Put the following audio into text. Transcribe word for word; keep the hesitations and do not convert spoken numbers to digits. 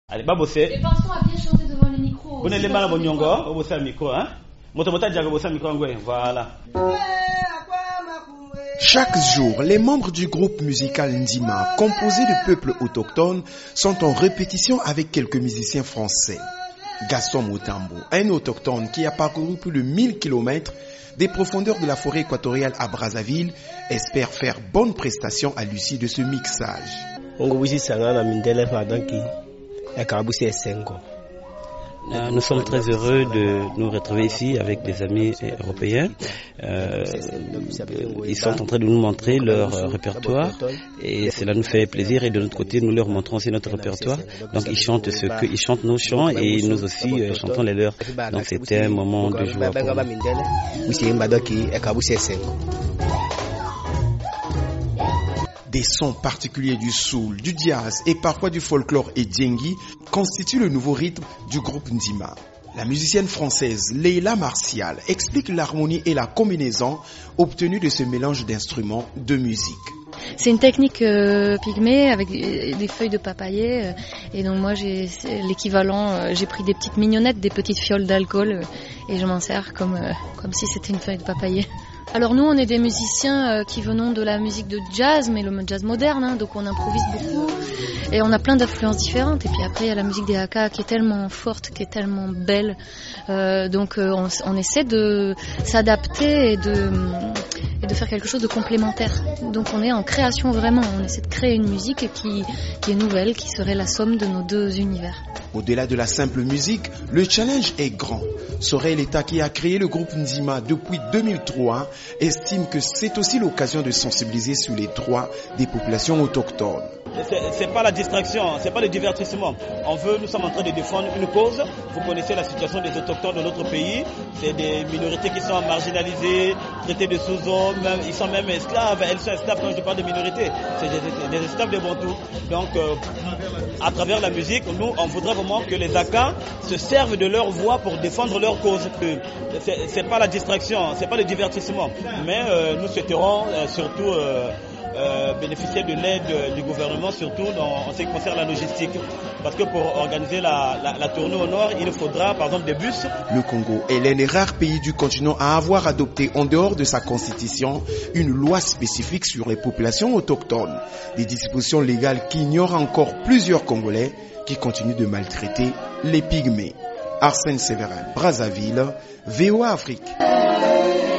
Allez, babosé. Et pensons à bien chanter devant le micro. Vous n'allez pas à Bonyongo, vous savez le micro, hein? Voilà. Chaque jour, les membres du groupe musical Ndima, composé de peuples autochtones, sont en répétition avec quelques musiciens français. Gaston Motambo, un autochtone qui a parcouru plus de mille kilomètres des profondeurs de la forêt équatoriale à Brazzaville, espère faire bonne prestation à l'issue de ce mixage. Nous sommes très heureux de nous retrouver ici avec des amis européens. Euh, ils sont en train de nous montrer leur répertoire et cela nous fait plaisir, et de notre côté nous leur montrons aussi notre répertoire. Donc ils chantent ce que ils chantent nos chants et nous aussi euh, chantons les leurs. Donc c'était un moment de joie pour nous. Des sons particuliers du soul, du jazz et parfois du folklore et djengi constituent le nouveau rythme du groupe Ndima. La musicienne française Leila Martial explique l'harmonie et la combinaison obtenue de ce mélange d'instruments de musique. C'est une technique euh, pygmée avec des feuilles de papayer euh, et donc moi j'ai l'équivalent, euh, j'ai pris des petites mignonnettes, des petites fioles d'alcool euh, et je m'en sers comme, euh, comme si c'était une feuille de papayer. Alors nous on est des musiciens euh, qui venons de la musique de jazz, mais le jazz moderne, hein, donc on improvise beaucoup et on a plein d'influences différentes. Et puis après il y a la musique des Haka qui est tellement forte, qui est tellement belle, euh, donc euh, on, on essaie de s'adapter et de, et de faire quelque chose de complémentaire. Donc on est en création vraiment, on essaie de créer une musique qui, qui est nouvelle, qui serait la somme de nos deux univers. Au-delà de la simple musique, le challenge est grand. Sorel État, qui a créé le groupe Ndima depuis deux mille trois, estime que c'est aussi l'occasion de sensibiliser sur les droits des populations autochtones. C'est pas la distraction, c'est pas le divertissement. On veut, nous sommes en train de défendre une cause. Vous connaissez la situation des autochtones de notre pays. C'est des minorités qui sont marginalisées, traitées de sous-hommes, ils sont même esclaves. Elles sont esclaves quand je parle de minorités. C'est des, des esclaves de Bantou. Donc, euh, à travers la musique, nous, on voudrait vraiment que les Aka se servent de leur voix pour défendre leur cause. C'est, c'est pas la distraction, c'est pas le divertissement. Mais euh, nous souhaiterons euh, surtout euh, Euh, bénéficier de l'aide euh, du gouvernement, surtout dans, en ce qui concerne la logistique. Parce que pour organiser la, la, la tournée au nord, il faudra par exemple des bus. Le Congo est l'un des rares pays du continent à avoir adopté en dehors de sa constitution une loi spécifique sur les populations autochtones. Des dispositions légales qui ignorent encore plusieurs Congolais qui continuent de maltraiter les pygmées. Arsène Séverin, Brazzaville, V O A Afrique.